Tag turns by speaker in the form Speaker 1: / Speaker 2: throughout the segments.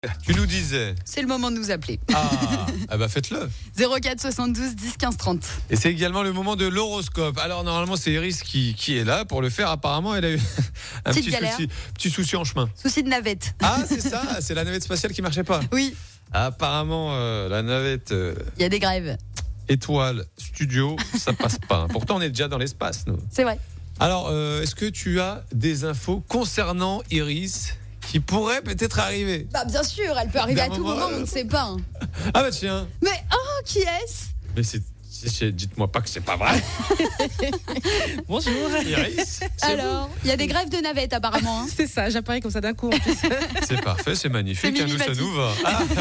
Speaker 1: Tu nous disais.
Speaker 2: C'est le moment de nous appeler.
Speaker 1: Ah bah faites-le.
Speaker 2: 04 72 10 15 30.
Speaker 1: Et c'est également le moment de l'horoscope. Alors normalement c'est Iris qui est là pour le faire. Apparemment elle a eu un petit souci en chemin.
Speaker 2: Souci de navette.
Speaker 1: Ah c'est ça, c'est la navette spatiale qui marchait pas.
Speaker 2: Oui.
Speaker 1: Apparemment la navette.
Speaker 2: Il y a des grèves.
Speaker 1: Étoile, studio, ça passe pas. Pourtant on est déjà dans l'espace nous.
Speaker 2: C'est vrai.
Speaker 1: Alors est-ce que tu as des infos concernant Iris qui pourrait peut-être arriver?
Speaker 2: Bah bien sûr, elle peut arriver à tout moment, on ne sait pas.
Speaker 1: Ah bah tiens.
Speaker 2: Mais qui est-ce?
Speaker 1: Mais dites-moi pas que c'est pas vrai.
Speaker 3: Bonjour.
Speaker 1: Iris,
Speaker 2: alors, il y a des grèves de navettes apparemment.
Speaker 3: C'est ça, j'apparais comme ça d'un coup en plus.
Speaker 1: C'est parfait, c'est magnifique.
Speaker 2: C'est
Speaker 1: Nous, ça nous va.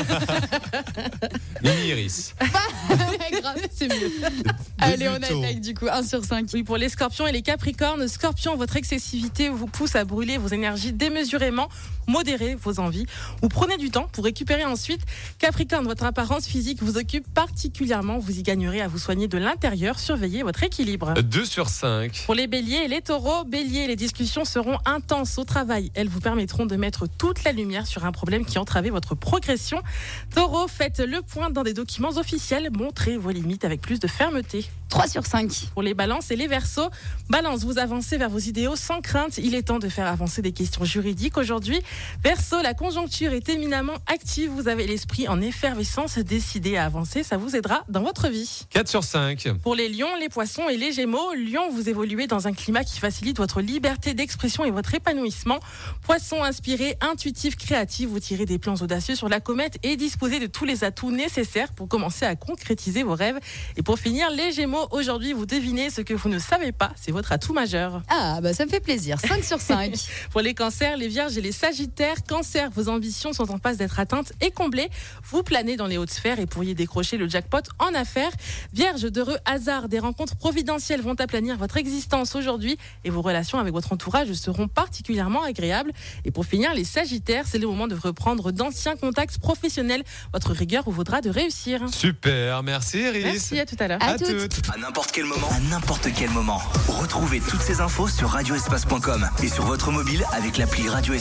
Speaker 1: Mimi Iris.
Speaker 2: Grave, c'est mieux. Allez, on attaque du coup, 1 sur 5.
Speaker 3: Oui, pour les scorpions et les capricornes. Scorpion, votre excessivité vous pousse à brûler vos énergies démesurément. Modérez vos envies ou prenez du temps pour récupérer ensuite. Capricorne, votre apparence physique vous occupe particulièrement. Vous y gagnerez à vous soigner de l'intérieur. Surveillez votre équilibre.
Speaker 1: 2 sur 5.
Speaker 3: Pour les béliers et les taureaux, béliers, les discussions seront intenses au travail. Elles vous permettront de mettre toute la lumière sur un problème qui entravait votre progression. Taureau, faites le point dans des documents officiels. Montrez vos limites avec plus de fermeté.
Speaker 2: 3 sur 5.
Speaker 3: Pour les balances et les verseaux, balance, vous avancez vers vos idéaux sans crainte. Il est temps de faire avancer des questions juridiques aujourd'hui. Verseau, la conjoncture est éminemment active. Vous avez l'esprit en effervescence. Décidez à avancer, ça vous aidera dans votre vie.
Speaker 1: 4 sur 5.
Speaker 3: Pour les lions, les poissons et les gémeaux, lion, vous évoluez dans un climat qui facilite votre liberté d'expression et votre épanouissement. Poisson, inspiré, intuitif, créatif, vous tirez des plans audacieux sur la comète et disposez de tous les atouts nécessaires pour commencer à concrétiser vos rêves. Et pour finir, les gémeaux, aujourd'hui, vous devinez ce que vous ne savez pas, c'est votre atout majeur.
Speaker 2: Ah, bah ça me fait plaisir, 5 sur 5.
Speaker 3: Pour les cancers, les vierges et les sagittaires, cancer, vos ambitions sont en passe d'être atteintes et comblées. Vous planez dans les hautes sphères et pourriez décrocher le jackpot en affaires. Vierge, d'heureux hasards, des rencontres providentielles vont aplanir votre existence aujourd'hui et vos relations avec votre entourage seront particulièrement agréables. Et pour finir, les sagittaires, c'est le moment de reprendre d'anciens contacts professionnels. Votre rigueur vous vaudra de réussir.
Speaker 1: Super, merci Iris.
Speaker 3: Merci, à tout à l'heure.
Speaker 2: À
Speaker 1: toutes.
Speaker 4: À n'importe quel moment. Retrouvez toutes ces infos sur radioespace.com et sur votre mobile avec l'appli Radio Espace.